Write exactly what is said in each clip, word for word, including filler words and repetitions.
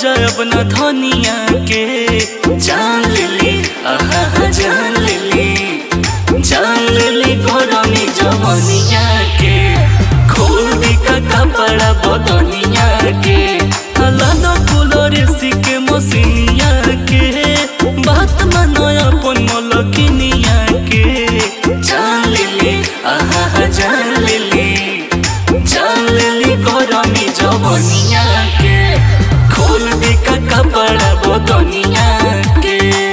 जाए अपना धनिया के। जान लेली आहा जान लेली जान लेली घरनी जवनिया के। खोल दी का कपड़ा बदनिया के। लाना कूलर एसी के मसीनिया के। बात मानो अपन मलकिनिया के। जान लेली आहा जान लेली जान लेली घरनी जवनिया के। खोल दी का कपड़ा बदनिया के।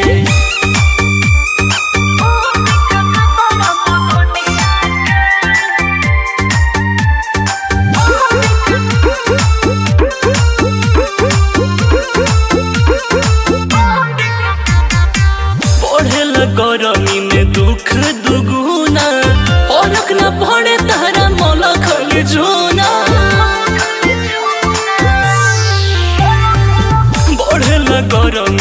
गरमी में दुख दुगुना और रखना पड़े तारा मोला खली जोना। बढ़ेला गरमी